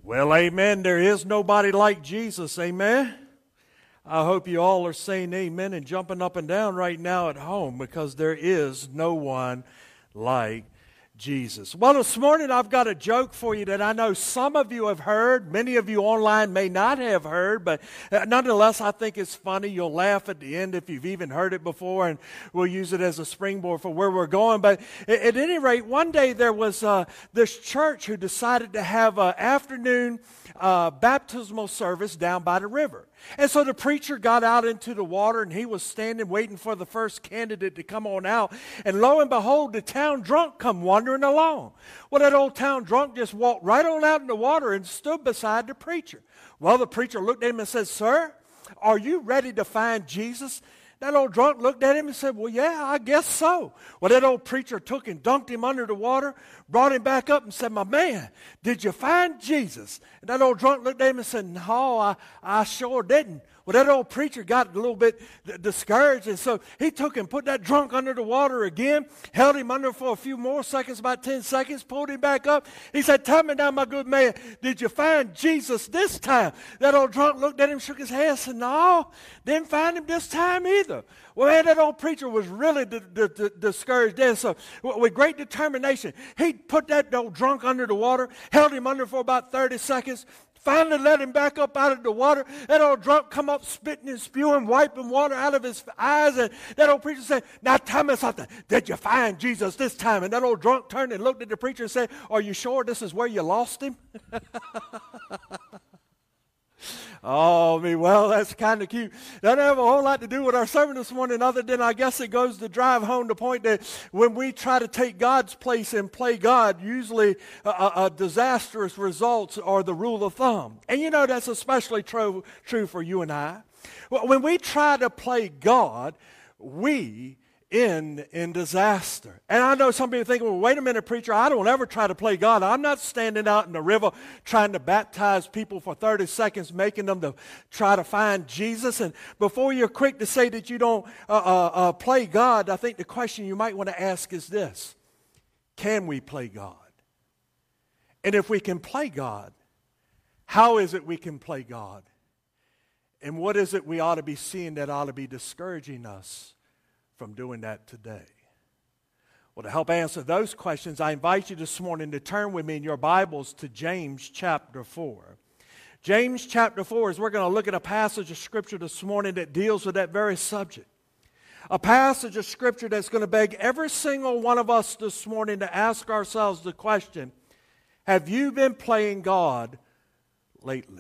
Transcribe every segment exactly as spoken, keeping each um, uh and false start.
Well, amen. There is nobody like Jesus, amen. I hope you all are saying amen and jumping up and down right now at home, because there is no one like Jesus. Well, this morning I've got a joke for you that I know some of you have heard. Many of you online may not have heard, but nonetheless I think it's funny. You'll laugh at the end if you've even heard it before, and we'll use it as a springboard for where we're going. But at any rate, one day there was uh, this church who decided to have an afternoon uh, baptismal service down by the river. And so the preacher got out into the water, and he was standing waiting for the first candidate to come on out. And lo and behold, the town drunk come wandering along. Well, that old town drunk just walked right on out in the water and stood beside the preacher. Well, the preacher looked at him and said, "Sir, are you ready to find Jesus?" That old drunk looked at him and said, "Well, yeah, I guess so." Well, that old preacher took and dunked him under the water, brought him back up and said, "My man, did you find Jesus?" And that old drunk looked at him and said, "No, I, I sure didn't." Well, that old preacher got a little bit d- discouraged, and so he took and put that drunk under the water again, held him under for a few more seconds, about ten seconds, pulled him back up. He said, "Tell me now, my good man, did you find Jesus this time?" That old drunk looked at him, shook his head, and said, "No, didn't find him this time either." Well, man, that old preacher was really d- d- d- discouraged then, so with great determination, he put that old drunk under the water, held him under for about thirty seconds, finally let him back up out of the water. That old drunk come up spitting and spewing, wiping water out of his eyes. And that old preacher said, "Now tell me something. Did you find Jesus this time?" And that old drunk turned and looked at the preacher and said, "Are you sure this is where you lost him?" Oh, me, well, that's kind of cute. That doesn't have a whole lot to do with our sermon this morning, other than I guess it goes to drive home the point that when we try to take God's place and play God, usually uh, uh, disastrous results are the rule of thumb. And you know that's especially true, true for you and I. When we try to play God, we end in disaster. And I know some people think, "Well, wait a minute, preacher, I don't ever try to play God. I'm not standing out in the river trying to baptize people for thirty seconds, making them to try to find Jesus." And before you're quick to say that you don't uh, uh, uh, play God, I think the question you might want to ask is this: can we play God? And if we can play God, how is it we can play God? And what is it we ought to be seeing that ought to be discouraging us from doing that today? Well, to help answer those questions, I invite you this morning to turn with me in your Bibles to James chapter four. James chapter four, is we're going to look at a passage of Scripture this morning that deals with that very subject. A passage of Scripture that's going to beg every single one of us this morning to ask ourselves the question: have you been playing God lately?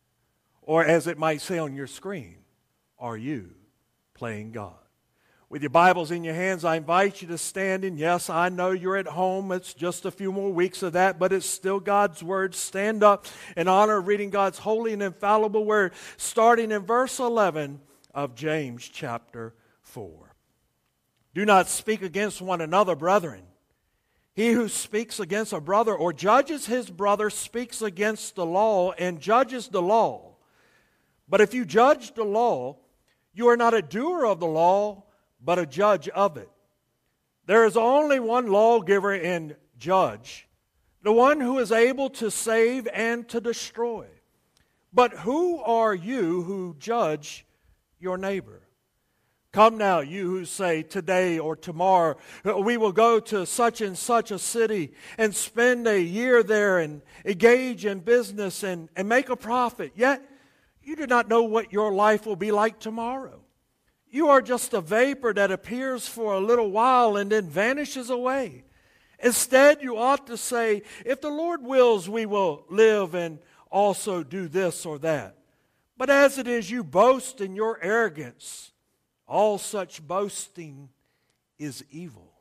Or as it might say on your screen, are you playing God? With your Bibles in your hands, I invite you to stand in. Yes, I know you're at home. It's just a few more weeks of that, but it's still God's Word. Stand up in honor of reading God's holy and infallible Word, starting in verse eleven of James chapter four. "Do not speak against one another, brethren. He who speaks against a brother or judges his brother speaks against the law and judges the law. But if you judge the law, you are not a doer of the law, but a judge of it. There is only one lawgiver and judge, the one who is able to save and to destroy. But who are you who judge your neighbor? Come now, you who say today or tomorrow, we will go to such and such a city and spend a year there and engage in business and, and make a profit. Yet you do not know what your life will be like tomorrow. You are just a vapor that appears for a little while and then vanishes away. Instead, you ought to say, if the Lord wills, we will live and also do this or that. But as it is, you boast in your arrogance. All such boasting is evil.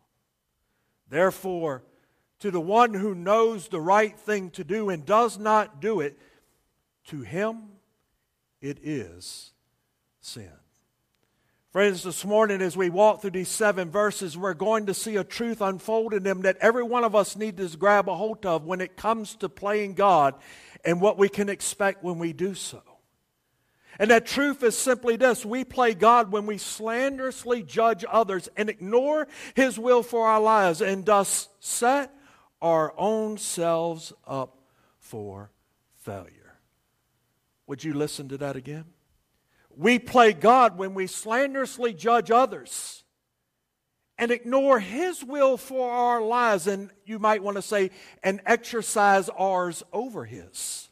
Therefore, to the one who knows the right thing to do and does not do it, to him it is sin." Friends, this morning as we walk through these seven verses, we're going to see a truth unfold in them that every one of us needs to grab a hold of when it comes to playing God and what we can expect when we do so. And that truth is simply this: we play God when we slanderously judge others and ignore His will for our lives, and thus set our own selves up for failure. Would you listen to that again? We play God when we slanderously judge others and ignore His will for our lives, and you might want to say, and exercise ours over His,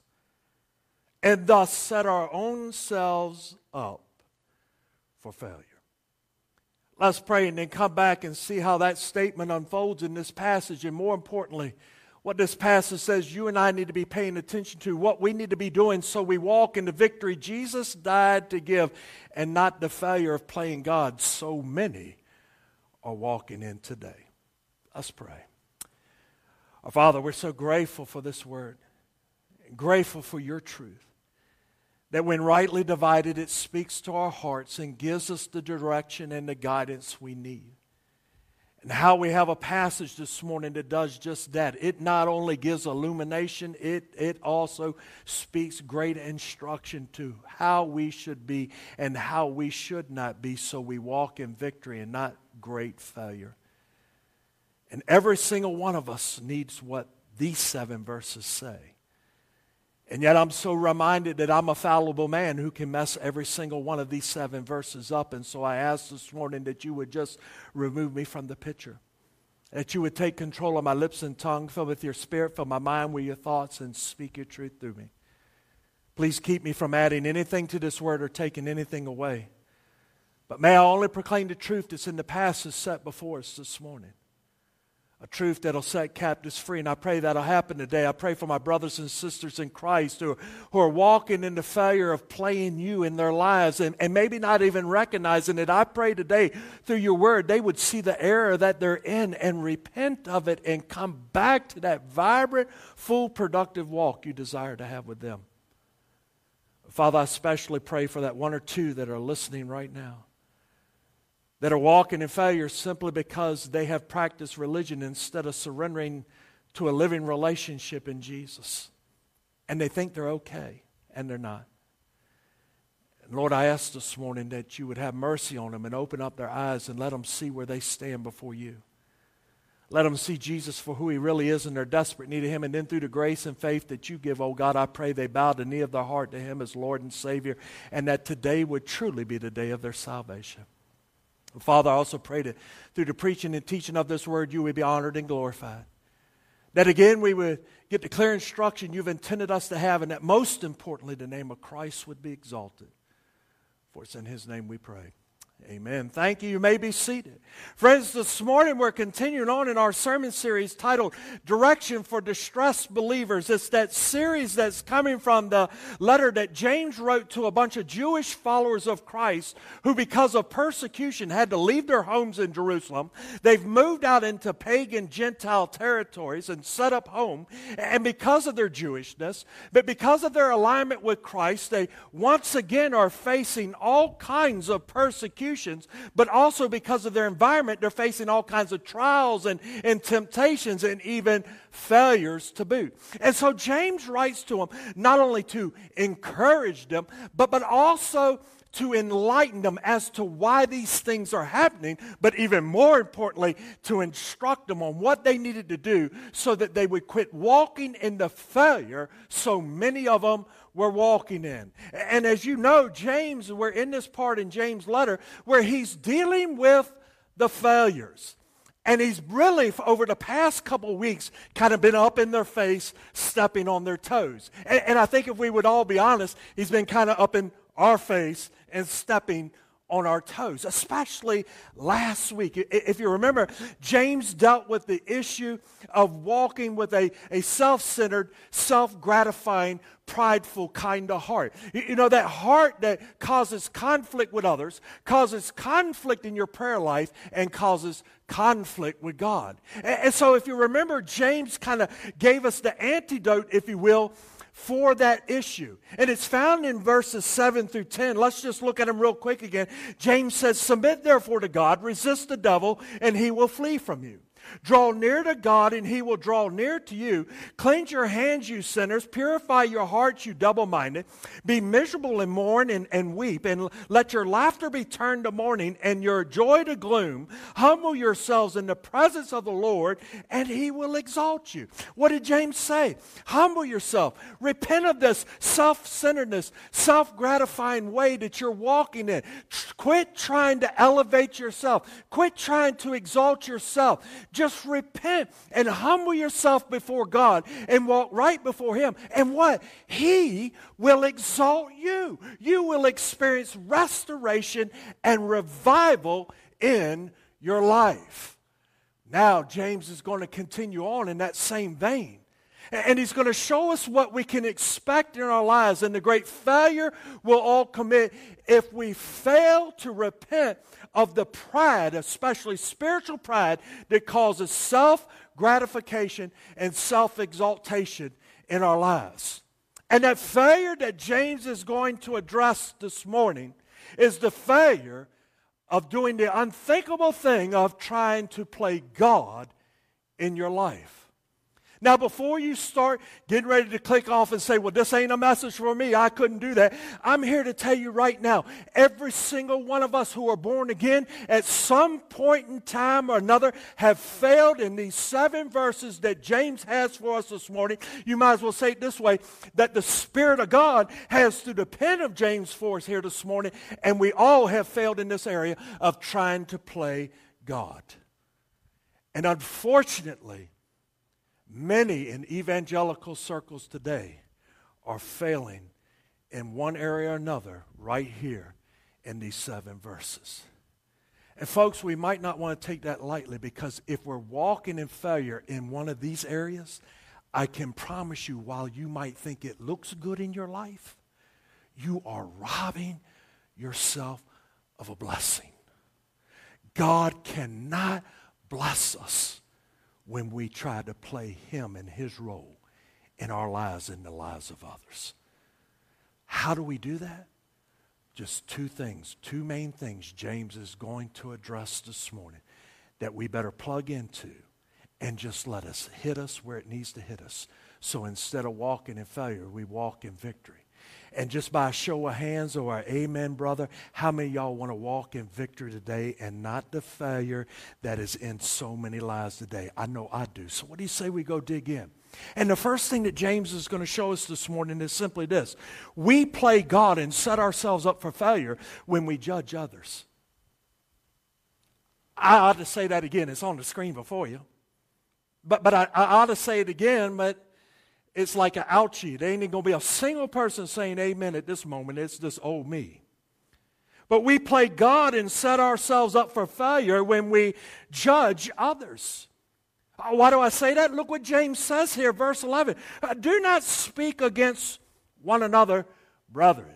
and thus set our own selves up for failure. Let's pray and then come back and see how that statement unfolds in this passage, and more importantly, what this passage says you and I need to be paying attention to, what we need to be doing so we walk in the victory Jesus died to give, and not the failure of playing God so many are walking in today. Let's pray. Our Father, we're so grateful for this word, grateful for your truth, that when rightly divided, it speaks to our hearts and gives us the direction and the guidance we need. And how we have a passage this morning that does just that. It not only gives illumination, it, it also speaks great instruction to how we should be and how we should not be, so we walk in victory and not great failure. And every single one of us needs what these seven verses say. And yet I'm so reminded that I'm a fallible man who can mess every single one of these seven verses up. And so I ask this morning that you would just remove me from the picture. That you would take control of my lips and tongue, fill with your spirit, fill my mind with your thoughts, and speak your truth through me. Please keep me from adding anything to this word or taking anything away. But may I only proclaim the truth that's in the passage set before us this morning. A truth that'll set captives free. And I pray that'll happen today. I pray for my brothers and sisters in Christ who are, who are walking in the failure of playing you in their lives and, and maybe not even recognizing it. I pray today through your word they would see the error that they're in and repent of it and come back to that vibrant, full, productive walk you desire to have with them. Father, I especially pray for that one or two that are listening right now, that are walking in failure simply because they have practiced religion instead of surrendering to a living relationship in Jesus. And they think they're okay, and they're not. And Lord, I ask this morning that you would have mercy on them and open up their eyes and let them see where they stand before you. Let them see Jesus for who He really is in their desperate need of Him. And then through the grace and faith that you give, oh God, I pray they bow the knee of their heart to Him as Lord and Savior, and that today would truly be the day of their salvation. Father, I also pray that through the preaching and teaching of this word, you would be honored and glorified. That again, we would get the clear instruction you've intended us to have, and that most importantly, the name of Christ would be exalted. For it's in His name we pray. Amen. Thank you. You may be seated. Friends, this morning we're continuing on in our sermon series titled Direction for Distressed Believers. It's that series that's coming from the letter that James wrote to a bunch of Jewish followers of Christ who, because of persecution, had to leave their homes in Jerusalem. They've moved out into pagan Gentile territories and set up home. And because of their Jewishness, but because of their alignment with Christ, they once again are facing all kinds of persecution. But also because of their environment, they're facing all kinds of trials and, and temptations and even failures to boot. And so James writes to them not only to encourage them, but, but also to enlighten them as to why these things are happening, but even more importantly, to instruct them on what they needed to do so that they would quit walking in the failure so many of them were walking in. And as you know, James, we're in this part in James' letter where he's dealing with the failures. And he's really, over the past couple weeks, kind of been up in their face, stepping on their toes. And, and I think if we would all be honest, he's been kind of up in our face and stepping on our toes, especially last week. If you remember, James dealt with the issue of walking with a, a self-centered, self-gratifying, prideful kind of heart. You know, that heart that causes conflict with others, causes conflict in your prayer life, and causes conflict with God. And so if you remember, James kind of gave us the antidote, if you will, for that issue. And it's found in verses seven through ten. Let's just look at them real quick again. James says, "Submit therefore to God, resist the devil, and he will flee from you. Draw near to God, and he will draw near to you. Cleanse your hands, you sinners. Purify your hearts, you double-minded. Be miserable and mourn and, and weep, and let your laughter be turned to mourning and your joy to gloom. Humble yourselves in the presence of the Lord, and he will exalt you. What did James say? Humble yourself. Repent of this self-centeredness, self-gratifying way that you're walking in. Quit trying to elevate yourself. Quit trying to exalt yourself. Just repent and humble yourself before God and walk right before him. And what? He will exalt you. You will experience restoration and revival in your life. Now, James is going to continue on in that same vein. And he's going to show us what we can expect in our lives. And the great failure we'll all commit if we fail to repent of the pride, especially spiritual pride, that causes self-gratification and self-exaltation in our lives. And that failure that James is going to address this morning is the failure of doing the unthinkable thing of trying to play God in your life. Now, before you start getting ready to click off and say, well, this ain't a message for me, I couldn't do that, I'm here to tell you right now, every single one of us who are born again at some point in time or another have failed in these seven verses that James has for us this morning. You might as well say it this way, that the Spirit of God has through the pen of James for us here this morning, and we all have failed in this area of trying to play God. And unfortunately, many in evangelical circles today are failing in one area or another right here in these seven verses. And folks, we might not want to take that lightly, because if we're walking in failure in one of these areas, I can promise you, while you might think it looks good in your life, you are robbing yourself of a blessing. God cannot bless us when we try to play him and his role in our lives and the lives of others. How do we do that? Just two things, two main things James is going to address this morning that we better plug into and just let us hit us where it needs to hit us. So instead of walking in failure, we walk in victory. And just by a show of hands or an amen, brother, how many of y'all want to walk in victory today and not the failure that is in so many lives today? I know I do. So what do you say we go dig in? And the first thing that James is going to show us this morning is simply this. We play God and set ourselves up for failure when we judge others. I ought to say that again. It's on the screen before you. But, but I, I ought to say it again, but it's like an ouchie. There ain't going to be a single person saying amen at this moment. It's just, oh, me. But we play God and set ourselves up for failure when we judge others. Why do I say that? Look what James says here, verse eleven. Do not speak against one another, brethren.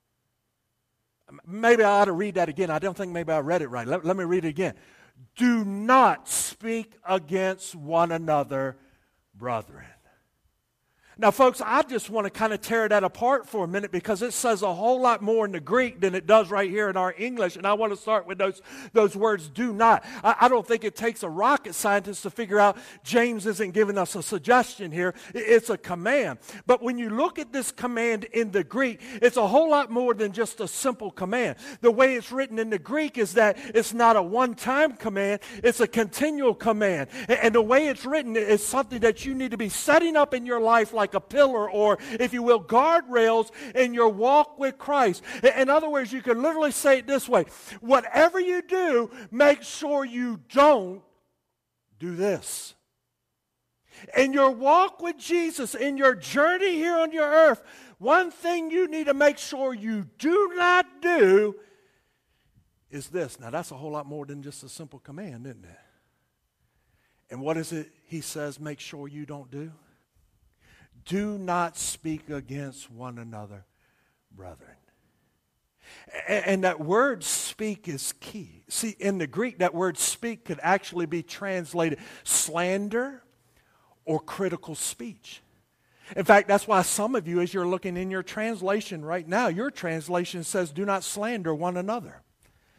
Maybe I ought to read that again. I don't think maybe I read it right. Let, let me read it again. Do not speak against one another, brethren. Now, folks, I just want to kind of tear that apart for a minute, because it says a whole lot more in the Greek than it does right here in our English. And I want to start with those, those words, do not. I, I don't think it takes a rocket scientist to figure out James isn't giving us a suggestion here. It's a command. But when you look at this command in the Greek, it's a whole lot more than just a simple command. The way it's written in the Greek is that it's not a one-time command, it's a continual command. And, and the way it's written is something that you need to be setting up in your life like a pillar, or, if you will, guardrails in your walk with Christ. In other words, you can literally say it this way. Whatever you do, make sure you don't do this. In your walk with Jesus, in your journey here on your earth, one thing you need to make sure you do not do is this. Now, that's a whole lot more than just a simple command, isn't it? And what is it he says make sure you don't do? Do not speak against one another, brethren. And that word speak is key. See, in the Greek, that word speak could actually be translated slander or critical speech. In fact, that's why some of you, as you're looking in your translation right now, your translation says do not slander one another.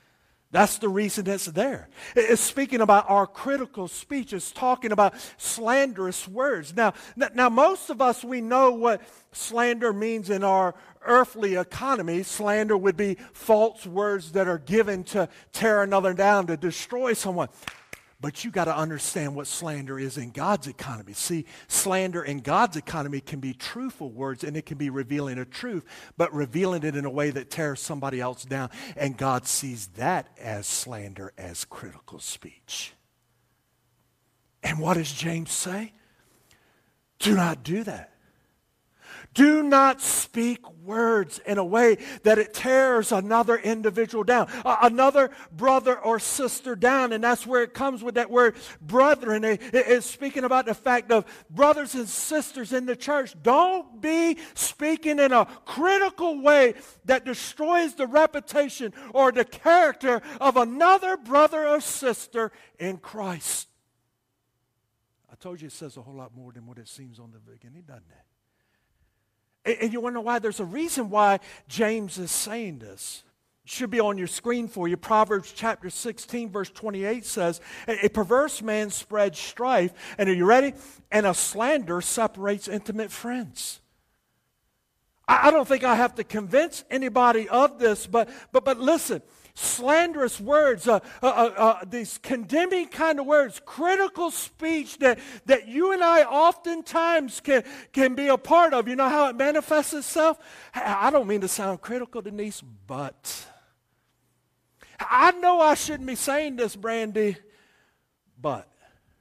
That's the reason it's there. It's speaking about our critical speech. It's talking about slanderous words. Now, now, most of us, we know what slander means in our earthly economy. Slander would be false words that are given to tear another down, to destroy someone. But you got to understand what slander is in God's economy. See, slander in God's economy can be truthful words, and it can be revealing a truth, but revealing it in a way that tears somebody else down. And God sees that as slander, as critical speech. And what does James say? Do not do that. Do not speak words in a way that it tears another individual down, uh, another brother or sister down. And that's where it comes with that word brethren. It, it's speaking about the fact of brothers and sisters in the church. Don't be speaking in a critical way that destroys the reputation or the character of another brother or sister in Christ. I told you it says a whole lot more than what it seems on the beginning, doesn't it? And you want to know why? There's a reason why James is saying this. It should be on your screen for you. Proverbs chapter sixteen, verse twenty-eight says, a perverse man spreads strife, and are you ready? And a slander separates intimate friends. I don't think I have to convince anybody of this, but but but listen. Slanderous words, uh, uh, uh, uh, these condemning kind of words, critical speech that, that you and I oftentimes can, can be a part of. You know how it manifests itself? I don't mean to sound critical, Denise, but I know I shouldn't be saying this, Brandy, but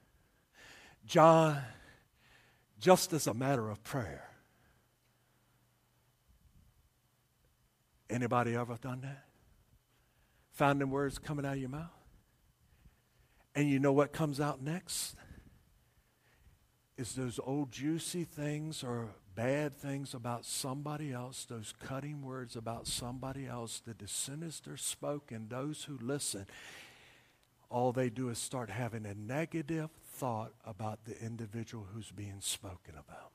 John, just as a matter of prayer, anybody ever done that? Found them words coming out of your mouth? And you know what comes out next? Is those old juicy things or bad things about somebody else, those cutting words about somebody else that as soon as they're spoken, those who listen, all they do is start having a negative thought about the individual who's being spoken about.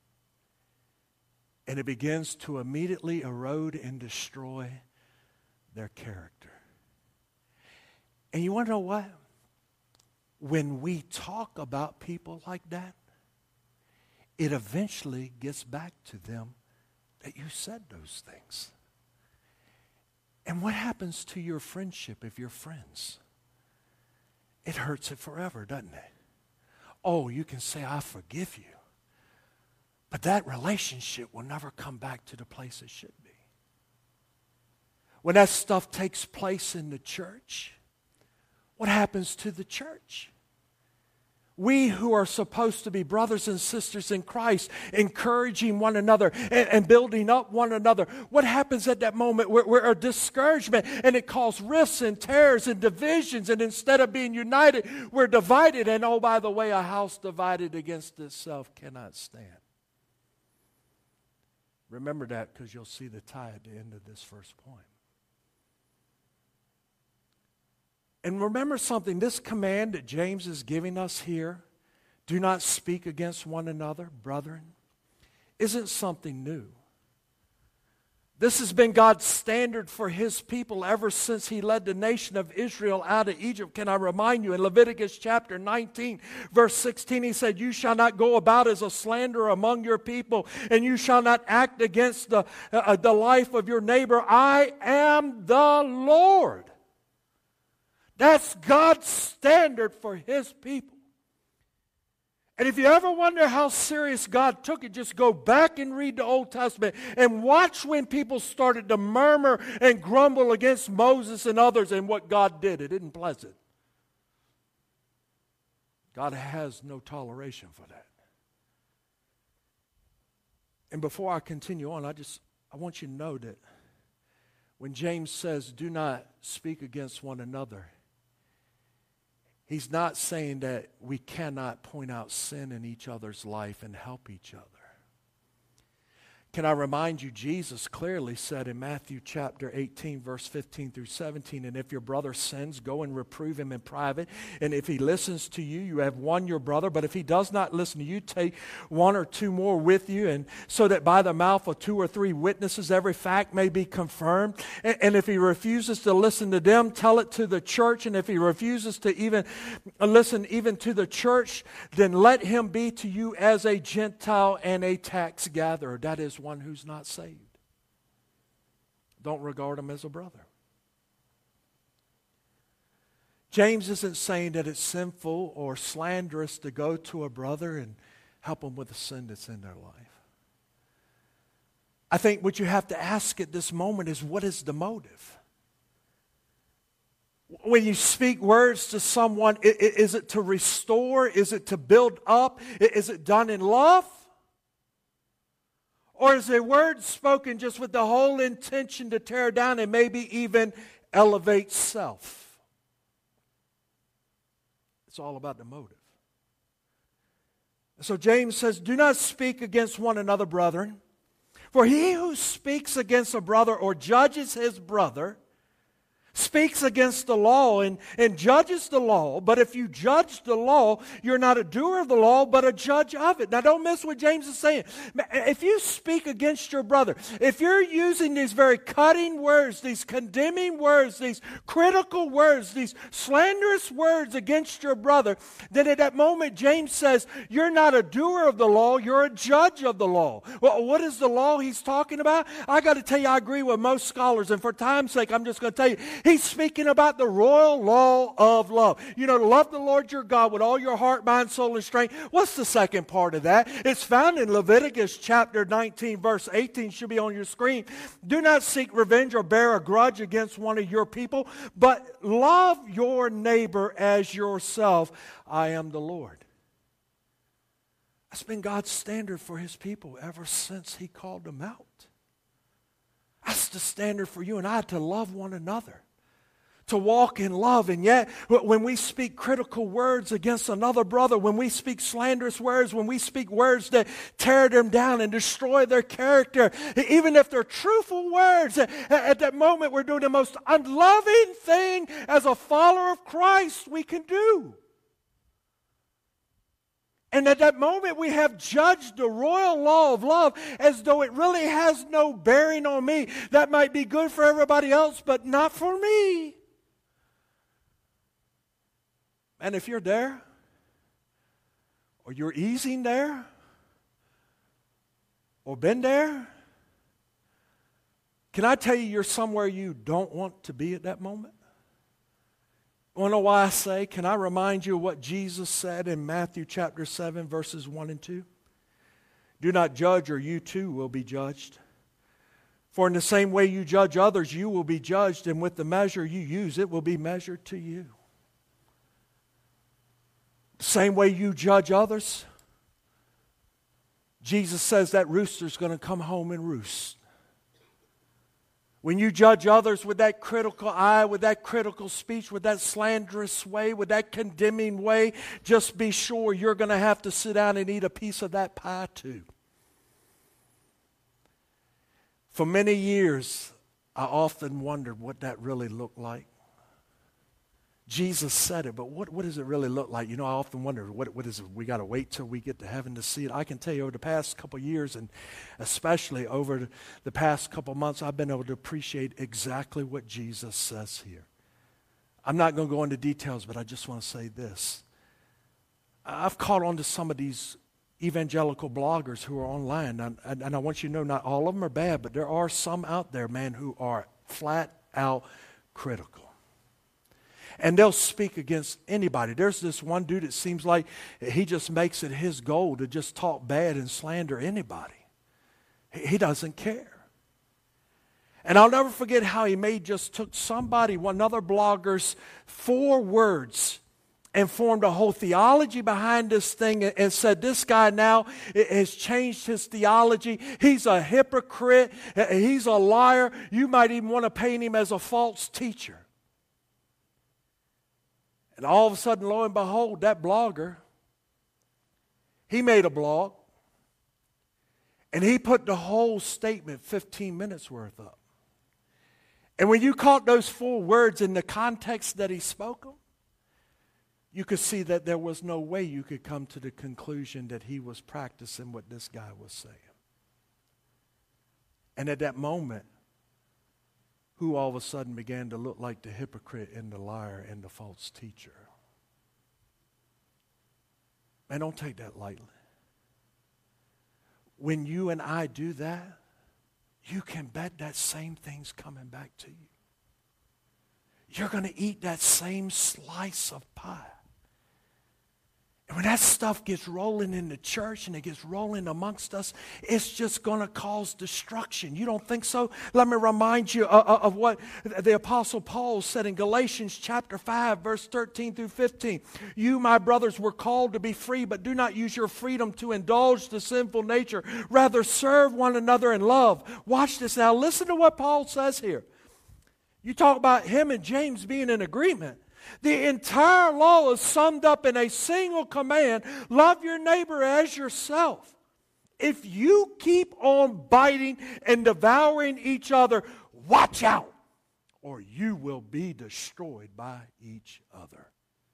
And it begins to immediately erode and destroy their character. And you want to know what? When we talk about people like that, it eventually gets back to them that you said those things. And what happens to your friendship if you're friends? It hurts it forever, doesn't it? Oh, you can say, I forgive you. But that relationship will never come back to the place it should be. When that stuff takes place in the church, what happens to the church? We who are supposed to be brothers and sisters in Christ, encouraging one another and, and building up one another. What happens at that moment? We're, we're a discouragement, and it causes rifts and tears and divisions. And instead of being united, we're divided. And oh, by the way, a house divided against itself cannot stand. Remember that, because you'll see the tie at the end of this first point. And remember something, this command that James is giving us here, do not speak against one another, brethren, isn't something new. This has been God's standard for His people ever since He led the nation of Israel out of Egypt. Can I remind you, in Leviticus chapter nineteen, verse sixteen, He said, you shall not go about as a slanderer among your people, and you shall not act against the, uh, the life of your neighbor. I am the Lord. That's God's standard for His people. And if you ever wonder how serious God took it, just go back and read the Old Testament and watch when people started to murmur and grumble against Moses and others and what God did. It isn't pleasant. God has no toleration for that. And before I continue on, I just I want you to know that when James says, do not speak against one another, he's not saying that we cannot point out sin in each other's life and help each other. Can I remind you, Jesus clearly said in Matthew chapter eighteen, verse fifteen through seventeen, and if your brother sins, go and reprove him in private. And if he listens to you, you have won your brother. But if he does not listen to you, take one or two more with you, and so that by the mouth of two or three witnesses, every fact may be confirmed. And, and if he refuses to listen to them, tell it to the church. And if he refuses to even listen even to the church, then let him be to you as a Gentile and a tax gatherer. That is one who's not saved. Don't regard him as a brother. James isn't saying that it's sinful or slanderous to go to a brother and help them with the sin that's in their life. I think what you have to ask at this moment is, what is the motive? When you speak words to someone, is it to restore? Is it to build up? Is it done in love? Or is a word spoken just with the whole intention to tear down and maybe even elevate self? It's all about the motive. So James says, do not speak against one another, brethren. For he who speaks against a brother or judges his brother speaks against the law and, and judges the law. But if you judge the law, you're not a doer of the law, but a judge of it. Now don't miss what James is saying. If you speak against your brother, if you're using these very cutting words, these condemning words, these critical words, these slanderous words against your brother, then at that moment James says, you're not a doer of the law, you're a judge of the law. Well, what is the law he's talking about? I got to tell you, I agree with most scholars, and for time's sake, I'm just going to tell you, he's speaking about the royal law of love. You know, to love the Lord your God with all your heart, mind, soul, and strength. What's the second part of that? It's found in Leviticus chapter nineteen, verse eighteen. Should be on your screen. Do not seek revenge or bear a grudge against one of your people, but love your neighbor as yourself. I am the Lord. That's been God's standard for His people ever since He called them out. That's the standard for you and I, to love one another, to walk in love. And yet, when we speak critical words against another brother, when we speak slanderous words, when we speak words that tear them down and destroy their character, even if they're truthful words, at that moment we're doing the most unloving thing as a follower of Christ we can do. And at that moment, we have judged the royal law of love as though it really has no bearing on me. That might be good for everybody else, but not for me. And if you're there, or you're easing there, or been there, can I tell you you're somewhere you don't want to be at that moment? Want to know why I say? Can I remind you of what Jesus said in Matthew chapter seven, verses one and two? Do not judge, or you too will be judged. For in the same way you judge others, you will be judged, and with the measure you use, it will be measured to you. The same way you judge others, Jesus says that rooster's going to come home and roost. When you judge others with that critical eye, with that critical speech, with that slanderous way, with that condemning way, just be sure you're going to have to sit down and eat a piece of that pie too. For many years, I often wondered what that really looked like. Jesus said it, but what, what does it really look like? You know, I often wonder, what, what is it? We got to wait till we get to heaven to see it. I can tell you over the past couple of years, and especially over the past couple of months, I've been able to appreciate exactly what Jesus says here. I'm not going to go into details, but I just want to say this. I've caught on to some of these evangelical bloggers who are online, and, and, and I want you to know not all of them are bad, but there are some out there, man, who are flat out critical. And they'll speak against anybody. There's this one dude, it seems like he just makes it his goal to just talk bad and slander anybody. He doesn't care. And I'll never forget how he made just took somebody, one other blogger's four words, and formed a whole theology behind this thing and said this guy now has changed his theology. He's a hypocrite. He's a liar. You might even want to paint him as a false teacher. And all of a sudden, lo and behold, that blogger, he made a blog. And he put the whole statement, fifteen minutes worth, up. And when you caught those four words in the context that he spoke them, you could see that there was no way you could come to the conclusion that he was practicing what this guy was saying. And at that moment, who all of a sudden began to look like the hypocrite and the liar and the false teacher? Man, don't take that lightly. When you and I do that, you can bet that same thing's coming back to you. You're going to eat that same slice of pie. And when that stuff gets rolling in the church and it gets rolling amongst us, it's just going to cause destruction. You don't think so? Let me remind you of, of what the Apostle Paul said in Galatians chapter five, verse thirteen through fifteen. You, my brothers, were called to be free, but do not use your freedom to indulge the sinful nature. Rather, serve one another in love. Watch this now. Listen to what Paul says here. You talk about him and James being in agreement. The entire law is summed up in a single command: love your neighbor as yourself. If you keep on biting and devouring each other, watch out, or you will be destroyed by each other.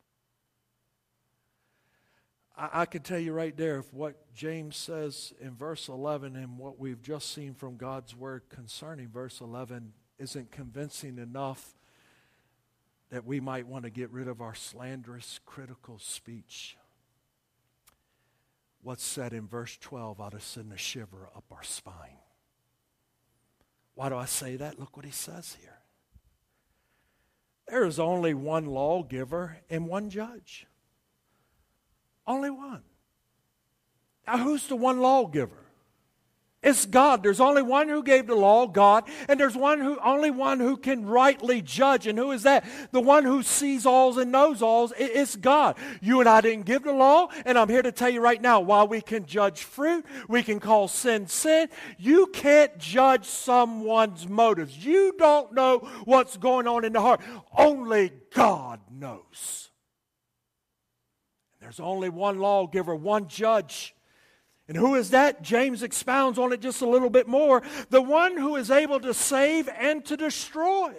I, I can tell you right there, if what James says in verse eleven and what we've just seen from God's word concerning verse eleven isn't convincing enough, that we might want to get rid of our slanderous, critical speech. What's said in verse twelve ought to send a shiver up our spine. Why do I say that? Look what he says here. There is only one lawgiver and one judge. Only one. Now, who's the one lawgiver? It's God. There's only one who gave the law, God, and there's one who, only one who can rightly judge. And who is that? The one who sees alls and knows alls. It's God. You and I didn't give the law, and I'm here to tell you right now, while we can judge fruit, we can call sin sin, you can't judge someone's motives. You don't know what's going on in the heart. Only God knows. There's only one lawgiver, one judge. And who is that? James expounds on it just a little bit more. The one who is able to save and to destroy.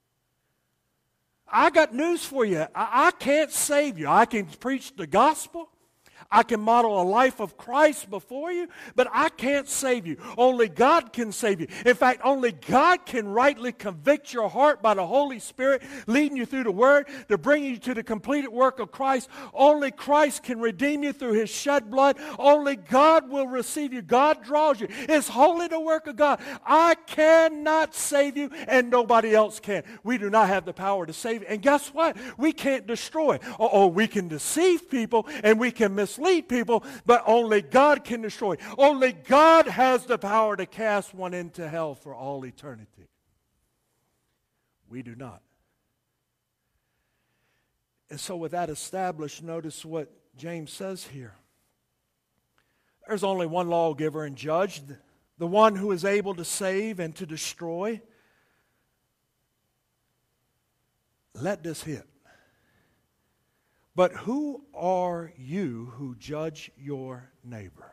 I got news for you. I, I can't save you. I can preach the gospel. I can model a life of Christ before you, but I can't save you. Only God can save you. In fact, only God can rightly convict your heart by the Holy Spirit, leading you through the Word to bring you to the completed work of Christ. Only Christ can redeem you through His shed blood. Only God will receive you. God draws you. It's wholly the work of God. I cannot save you, and nobody else can. We do not have the power to save you. And guess what? We can't destroy. Oh, we can deceive people, and we can mislead people, but only God can destroy. Only God has the power to cast one into hell for all eternity. We do not. And so with that established, notice what James says here. There's only one lawgiver and judge, the one who is able to save and to destroy. Let this hit. But who are you who judge your neighbor?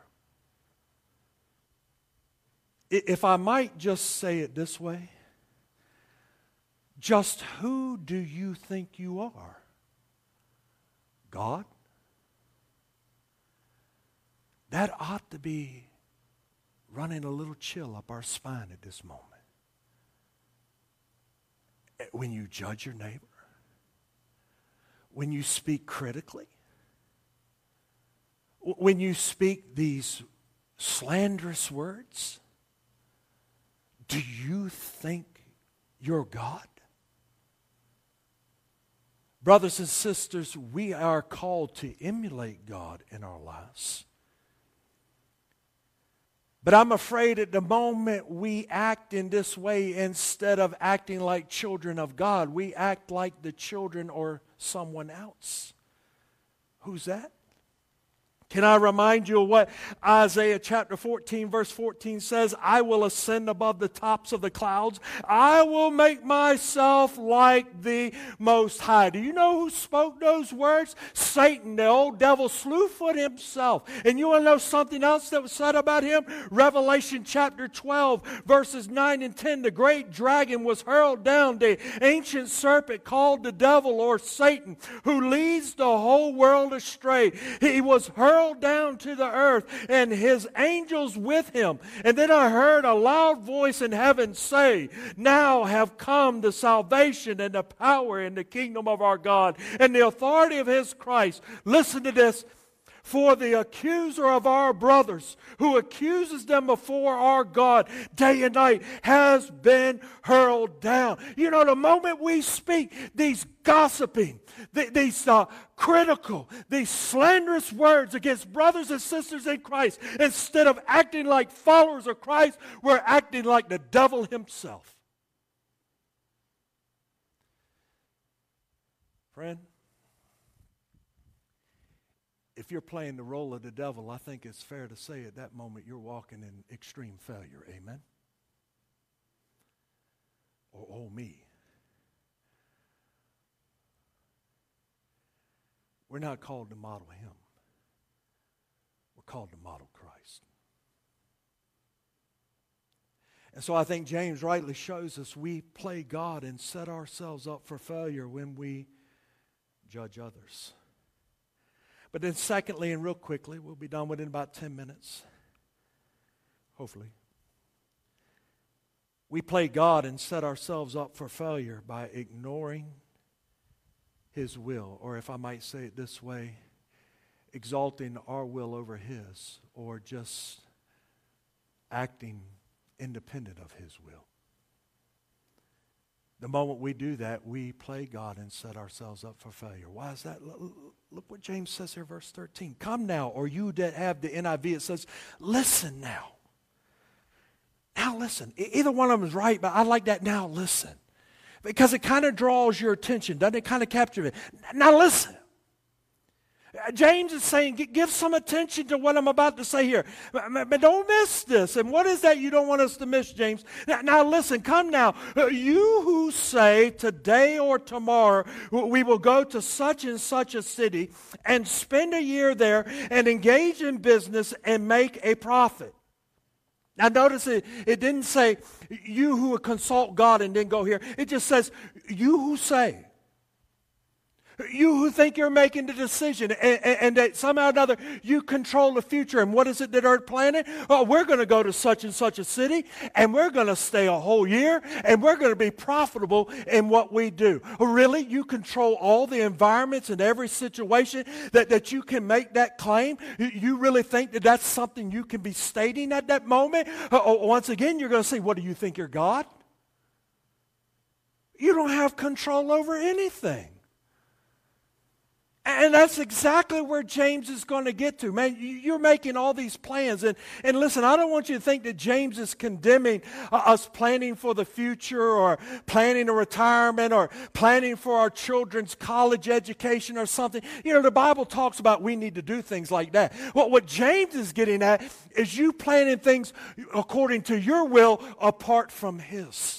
If I might just say it this way, just who do you think you are? God? That ought to be running a little chill up our spine at this moment. When you judge your neighbor, when you speak critically, when you speak these slanderous words, do you think you're God? Brothers and sisters, we are called to emulate God in our lives. But I'm afraid at the moment we act in this way, instead of acting like children of God, we act like the children or someone else. Who's that? Can I remind you of what Isaiah chapter fourteen verse fourteen says? I will ascend above the tops of the clouds. I will make myself like the Most High. Do you know who spoke those words? Satan, the old devil, Slewfoot himself. And you want to know something else that was said about him? Revelation chapter twelve verses nine and ten. The great dragon was hurled down, the ancient serpent called the devil or Satan, who leads the whole world astray. He was hurled down to the earth, and his angels with him. And then I heard a loud voice in heaven say, now have come the salvation and the power and the kingdom of our God and the authority of his Christ. Listen to this. For the accuser of our brothers, who accuses them before our God day and night, has been hurled down. You know, the moment we speak these gossiping, th- these uh, critical, these slanderous words against brothers and sisters in Christ, instead of acting like followers of Christ, we're acting like the devil himself. Friend, if you're playing the role of the devil, I think it's fair to say at that moment you're walking in extreme failure. Amen? Or oh me. We're not called to model him. We're called to model Christ. And so I think James rightly shows us we play God and set ourselves up for failure when we judge others. But then secondly, and real quickly, we'll be done within about ten minutes, hopefully. We play God and set ourselves up for failure by ignoring his will, or if I might say it this way, exalting our will over his, or just acting independent of his will. The moment we do that, we play God and set ourselves up for failure. Why is that? Look what James says here, verse thirteen. Come now, or you that have the N I V, it says, listen now. Now listen. Either one of them is right, but I like that now listen. Because it kind of draws your attention. Doesn't it kind of capture it? Now listen. James is saying, give some attention to what I'm about to say here. But don't miss this. And what is that you don't want us to miss, James? Now, now listen, come now. You who say today or tomorrow we will go to such and such a city and spend a year there and engage in business and make a profit. Now notice it, it didn't say you who consult God and then go here. It just says you who say. You who think you're making the decision and, and, and that somehow or another you control the future. And what is it that they're planning? Oh, we're going to go to such and such a city and we're going to stay a whole year and we're going to be profitable in what we do. Really? You control all the environments and every situation that, that you can make that claim? You really think that that's something you can be stating at that moment? Oh, once again, you're going to say, what do you think you're God? You don't have control over anything. And that's exactly where James is going to get to. Man, you're making all these plans. And, and listen, I don't want you to think that James is condemning uh, us planning for the future or planning a retirement or planning for our children's college education or something. You know, the Bible talks about we need to do things like that. Well, what James is getting at is you planning things according to your will apart from his.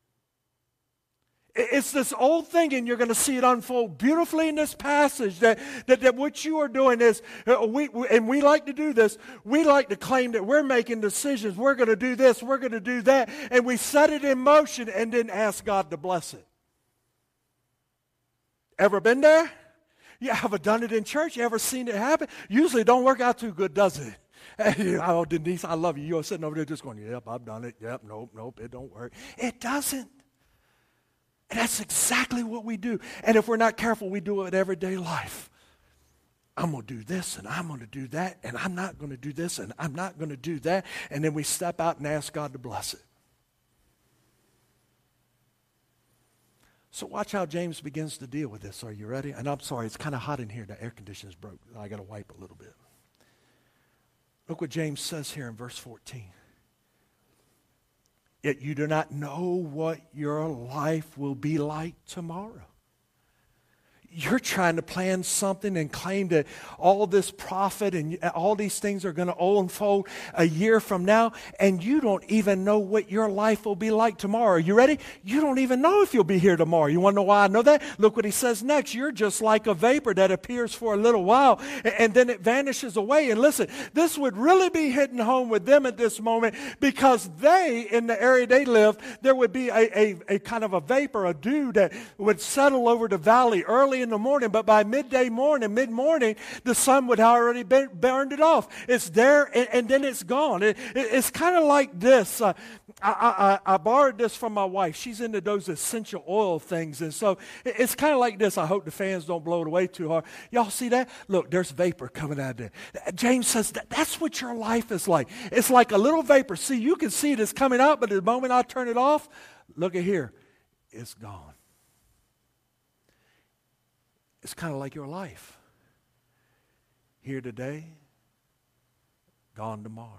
It's this old thing, and you're going to see it unfold beautifully in this passage, that, that, that what you are doing is, uh, we, we and we like to do this, we like to claim that we're making decisions, we're going to do this, we're going to do that, and we set it in motion and then ask God to bless it. Ever been there? You ever done it in church? You ever seen it happen? Usually it don't work out too good, does it? Hey, oh, Denise, I love you. You're sitting over there just going, yep, I've done it. Yep, nope, nope, it don't work. It doesn't. And that's exactly what we do. And if we're not careful, we do it everyday life. I'm going to do this, and I'm going to do that, and I'm not going to do this, and I'm not going to do that. And then we step out and ask God to bless it. So watch how James begins to deal with this. Are you ready? And I'm sorry, it's kind of hot in here. The air conditioner's broke. I got to wipe a little bit. Look what James says here in verse fourteen. Yet you do not know what your life will be like tomorrow. You're trying to plan something and claim that all this profit and all these things are going to unfold a year from now, and you don't even know what your life will be like tomorrow. Are you ready? You don't even know if you'll be here tomorrow. You want to know why I know that? Look what he says next. You're just like a vapor that appears for a little while, and then it vanishes away. And listen, this would really be hitting home with them at this moment, because they, in the area they lived, there would be a, a, a kind of a vapor, a dew that would settle over the valley early in the morning, but by midday morning, mid-morning, the sun would already been, burned it off. It's there, and, and then it's gone. It, it, it's kind of like this. Uh, I, I, I borrowed this from my wife. She's into those essential oil things, and so it, it's kind of like this. I hope the fans don't blow it away too hard. Y'all see that? Look, there's vapor coming out of there. James says that that's what your life is like. It's like a little vapor. See, you can see it is coming out, but the moment I turn it off, look at here, it's gone. It's kind of like your life. Here today, gone tomorrow.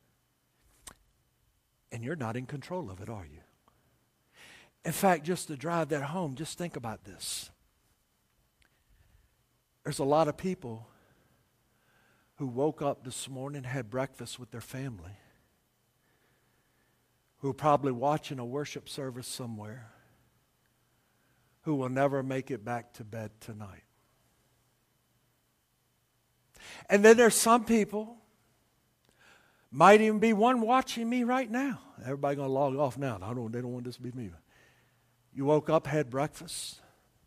And you're not in control of it, are you? In fact, just to drive that home, just think about this. There's a lot of people who woke up this morning, had breakfast with their family, who are probably watching a worship service somewhere, who will never make it back to bed tonight. And then there's some people, might even be one watching me right now. Everybody going to log off now. I don't, they don't want this to be me. You woke up, had breakfast.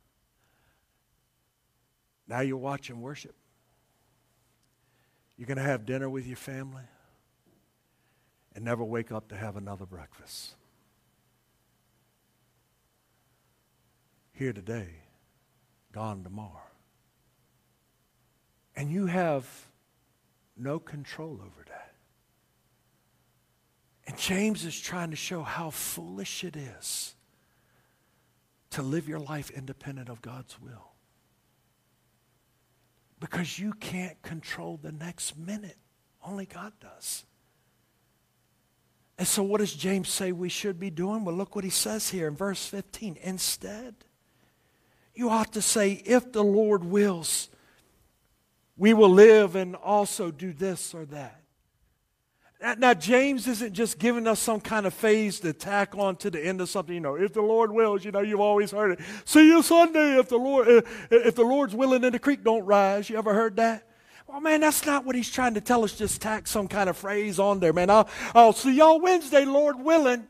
Now you're watching worship. You're going to have dinner with your family and never wake up to have another breakfast. Here today, gone tomorrow. And you have no control over that. And James is trying to show how foolish it is to live your life independent of God's will. Because you can't control the next minute. Only God does. And so what does James say we should be doing? Well, look what he says here in verse fifteen. Instead, you ought to say, if the Lord wills, we will live and also do this or that. Now, James isn't just giving us some kind of phase to tack on to the end of something. You know, if the Lord wills, you know, you've always heard it. See you Sunday if the Lord, if, if the Lord's willing and the creek don't rise. You ever heard that? Well, man, that's not what he's trying to tell us. Just tack some kind of phrase on there, man. I'll, I'll see y'all Wednesday, Lord willing.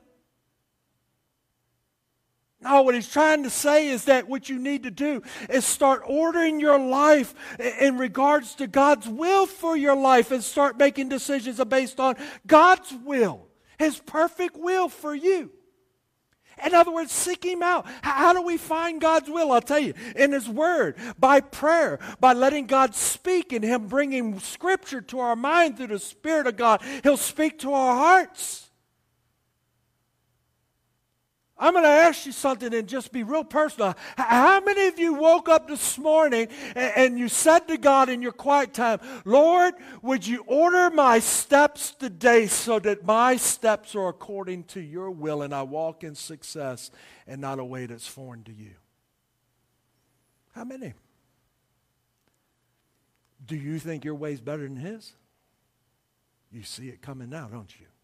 No, what he's trying to say is that what you need to do is start ordering your life in regards to God's will for your life and start making decisions based on God's will, His perfect will for you. In other words, seek Him out. How do we find God's will? I'll tell you, in His Word, by prayer, by letting God speak and Him bringing Scripture to our mind through the Spirit of God. He'll speak to our hearts. I'm going to ask you something and just be real personal. How many of you woke up this morning and you said to God in your quiet time, Lord, would you order my steps today so that my steps are according to your will and I walk in success and not a way that's foreign to you? How many? Do you think your way's better than His? You see it coming now, don't you?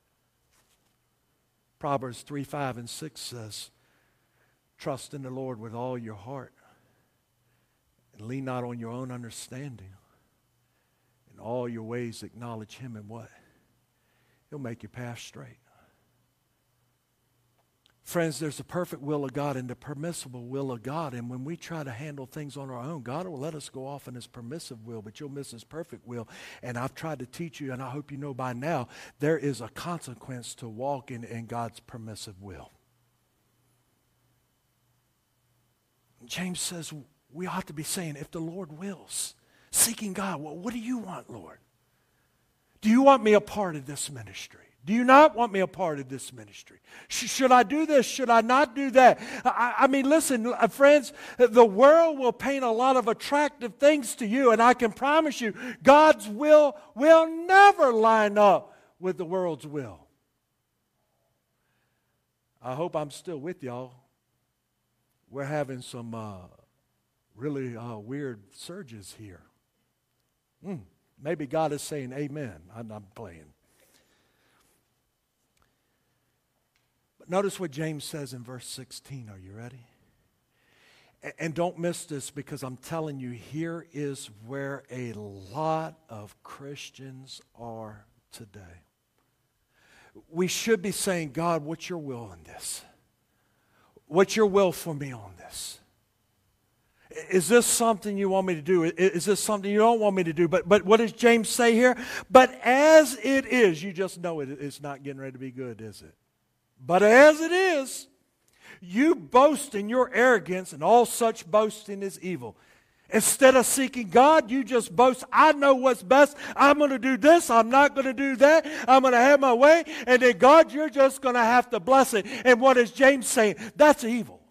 Proverbs three, five, and six says, trust in the Lord with all your heart and lean not on your own understanding. In all your ways acknowledge Him, and what? He'll make your path straight. Friends, there's the perfect will of God and the permissible will of God. And when we try to handle things on our own, God will let us go off in His permissive will, but you'll miss His perfect will. And I've tried to teach you, and I hope you know by now, there is a consequence to walking in God's permissive will. James says we ought to be saying, if the Lord wills, seeking God, well, what do you want, Lord? Do you want me a part of this ministry? Do you not want me a part of this ministry? Sh- should I do this? Should I not do that? I, I mean, listen, uh, friends, the world will paint a lot of attractive things to you, and I can promise you, God's will will never line up with the world's will. I hope I'm still with y'all. We're having some uh, really uh, weird surges here. Mm, maybe God is saying amen. I'm not playing. But notice what James says in verse sixteen. Are you ready? And don't miss this, because I'm telling you, here is where a lot of Christians are today. We should be saying, God, what's your will in this? What's your will for me on this? Is this something you want me to do? Is this something you don't want me to do? But but what does James say here? But as it is, you just know it, it's not getting ready to be good, is it? But as it is, you boast in your arrogance, and all such boasting is evil. Instead of seeking God, you just boast, I know what's best. I'm going to do this. I'm not going to do that. I'm going to have my way. And then, God, you're just going to have to bless it. And what is James saying? That's evil.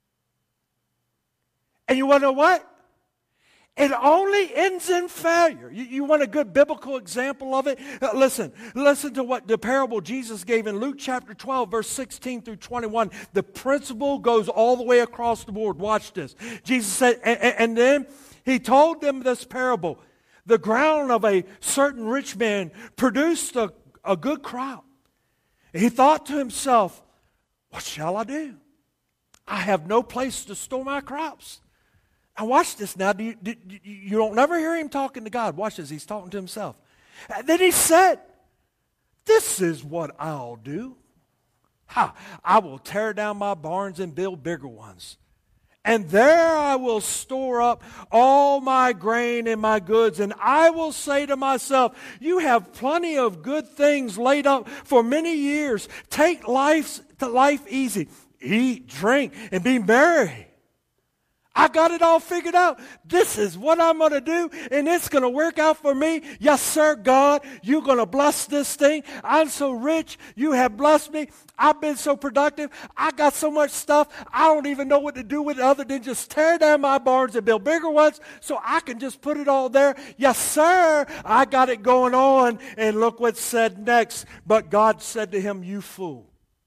And you want to know what? It only ends in failure. You, you want a good biblical example of it? Uh, listen, listen to what the parable Jesus gave in Luke chapter twelve, verse sixteen through twenty-one. The principle goes all the way across the board. Watch this. Jesus said, and, and then he told them this parable. The ground of a certain rich man produced a, a good crop. He thought to himself, what shall I do? I have no place to store my crops. Now watch this now. Do you, do, you don't never hear him talking to God. Watch this. He's talking to himself. And then he said, this is what I'll do. Ha, I will tear down my barns and build bigger ones. And there I will store up all my grain and my goods. And I will say to myself, you have plenty of good things laid up for many years. Take life, life easy. Eat, drink, and be merry. I got it all figured out. This is what I'm going to do, and it's going to work out for me. Yes, sir, God, you're going to bless this thing. I'm so rich. You have blessed me. I've been so productive. I got so much stuff. I don't even know what to do with it other than just tear down my barns and build bigger ones so I can just put it all there. Yes, sir, I got it going on. And look what's said next. But God said to him, you fool.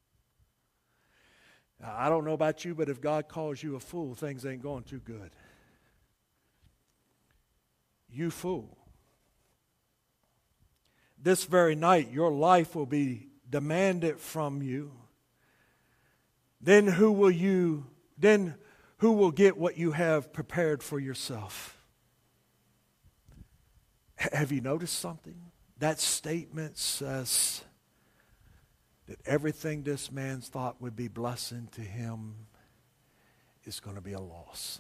I don't know about you, but if God calls you a fool, things ain't going too good. You fool. This very night, your life will be demanded from you. Then who will you, then who will get what you have prepared for yourself? Have you noticed something? That statement says that everything this man thought would be blessing to him is going to be a loss.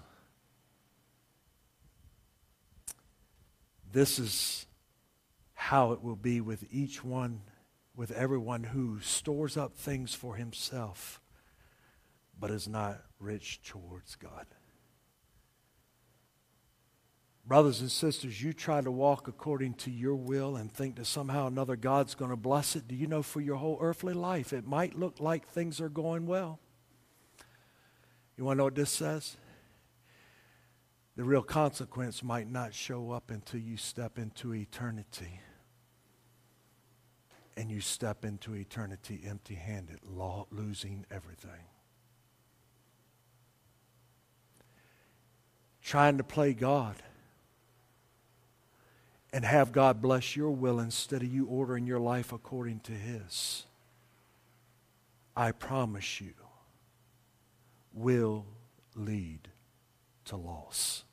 This is how it will be with each one, with everyone who stores up things for himself, but is not rich towards God. Brothers and sisters, you try to walk according to your will and think that somehow another God's going to bless it. Do you know for your whole earthly life, it might look like things are going well. You want to know what this says? The real consequence might not show up until you step into eternity. And you step into eternity empty-handed, losing everything. Trying to play God and have God bless your will instead of you ordering your life according to His, I promise you, will lead to loss.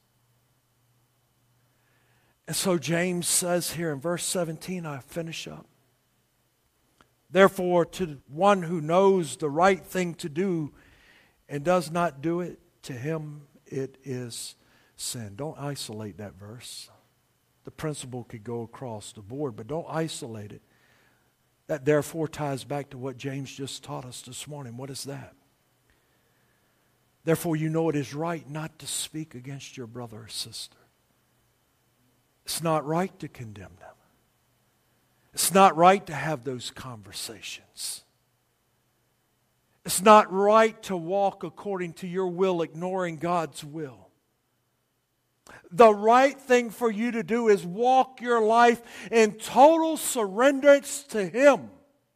And so James says here in verse seventeen, I finish up. Therefore, to one who knows the right thing to do and does not do it, to him it is sin. Don't isolate that verse. The principle could go across the board, but don't isolate it. That therefore ties back to what James just taught us this morning. What is that? Therefore, you know it is right not to speak against your brother or sister. It's not right to condemn them. It's not right to have those conversations. It's not right to walk according to your will, ignoring God's will. The right thing for you to do is walk your life in total surrenderance to Him.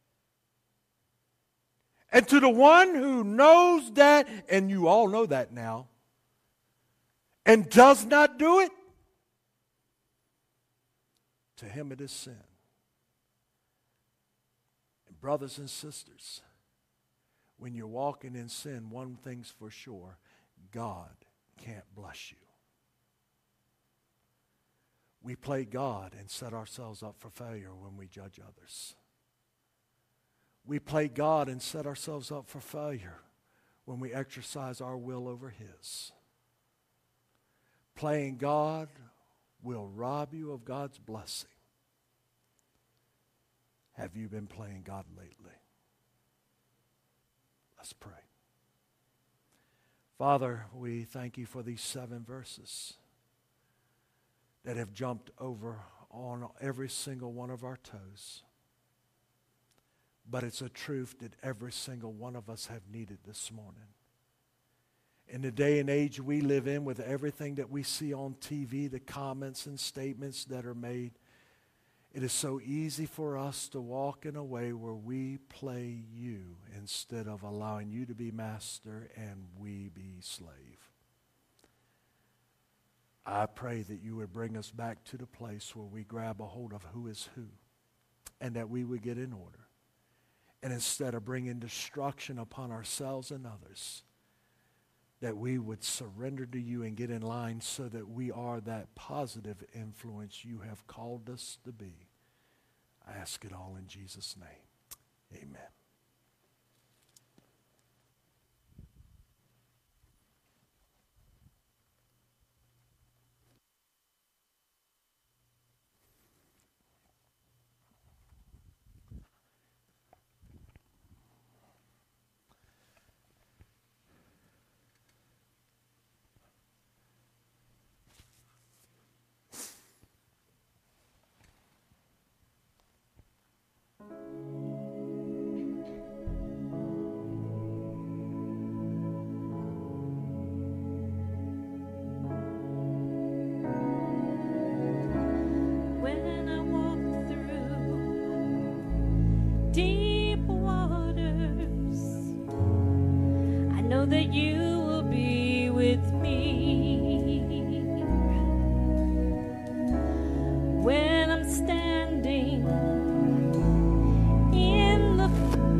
And to the one who knows that, and you all know that now, and does not do it, to him it is sin. And brothers and sisters, when you're walking in sin, one thing's for sure, God can't bless you. We play God and set ourselves up for failure when we judge others. We play God and set ourselves up for failure when we exercise our will over His. Playing God will rob you of God's blessing. Have you been playing God lately? Let's pray. Father, we thank you for these seven verses that have jumped over on every single one of our toes. But it's a truth that every single one of us have needed this morning. In the day and age we live in, with everything that we see on T V, the comments and statements that are made, it is so easy for us to walk in a way where we play you instead of allowing you to be master and we be slave. I pray that you would bring us back to the place where we grab a hold of who is who, and that we would get in order. And instead of bringing destruction upon ourselves and others, that we would surrender to you and get in line so that we are that positive influence you have called us to be. I ask it all in Jesus' name. Amen. That you will be with me when I'm standing in the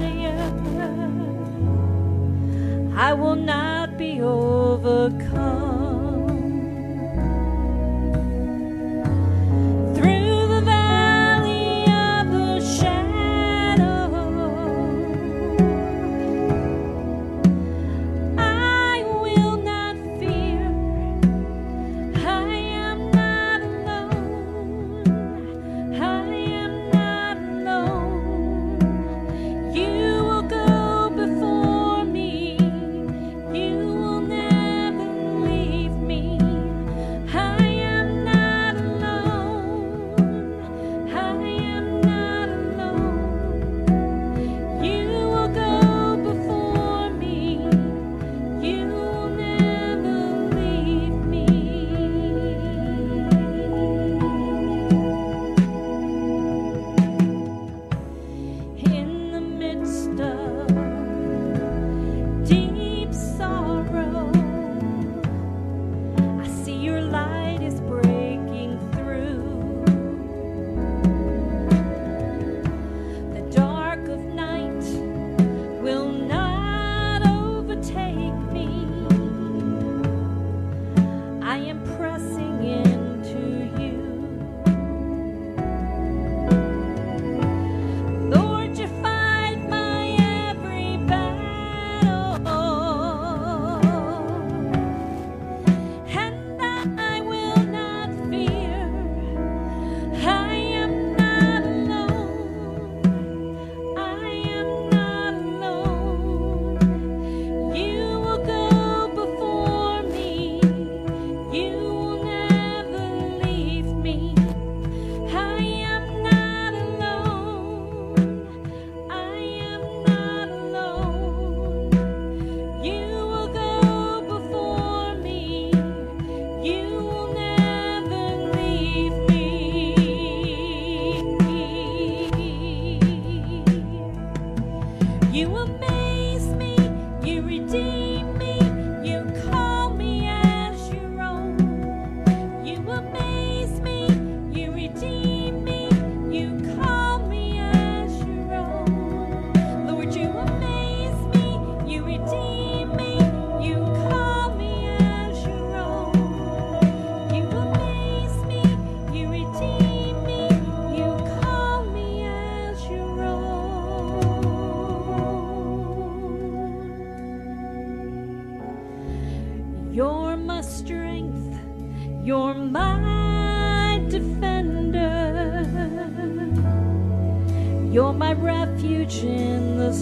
fire. I will not be overcome. Through the valley of the shadow, you will never leave. You're my strength, you're my defender. You're my refuge in the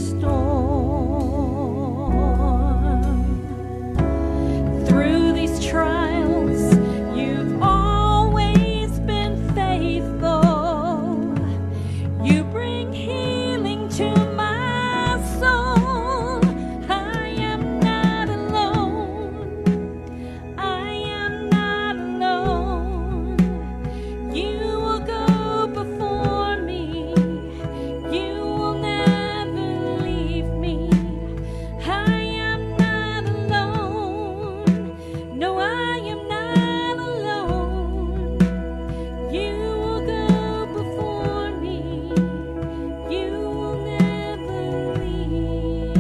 storm. Through these trials, you've always been faithful. You bring healing to my soul. I am not alone. I am not alone. You will go before me. You will never leave me. I am not alone. No, I am not alone. You will go before me. You will never leave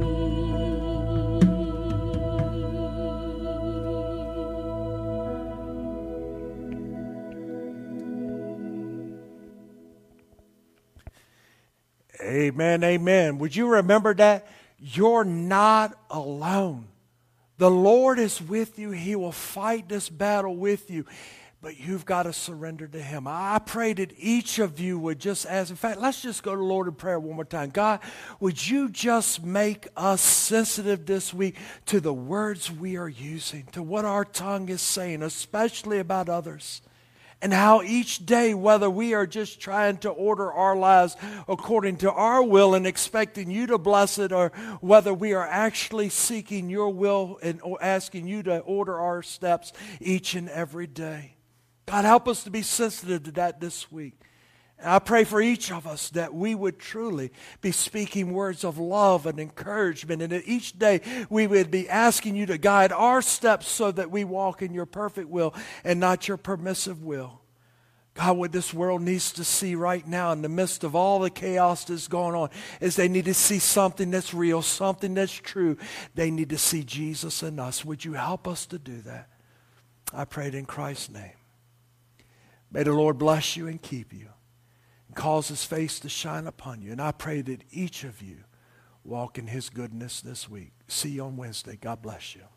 Amen, amen. Would you remember that? You're not alone. The Lord is with you. He will fight this battle with you. But you've got to surrender to Him. I pray that each of you would just ask. In fact, let's just go to the Lord in prayer one more time. God, would you just make us sensitive this week to the words we are using, to what our tongue is saying, especially about others. And how each day, whether we are just trying to order our lives according to our will and expecting you to bless it, or whether we are actually seeking your will and asking you to order our steps each and every day. God, help us to be sensitive to that this week. And I pray for each of us that we would truly be speaking words of love and encouragement, and that each day we would be asking you to guide our steps so that we walk in your perfect will and not your permissive will. God, what this world needs to see right now in the midst of all the chaos that's going on is they need to see something that's real, something that's true. They need to see Jesus in us. Would you help us to do that? I pray it in Christ's name. May the Lord bless you and keep you, cause His face to shine upon you. And I pray that each of you walk in His goodness this week. See you on Wednesday. God bless you.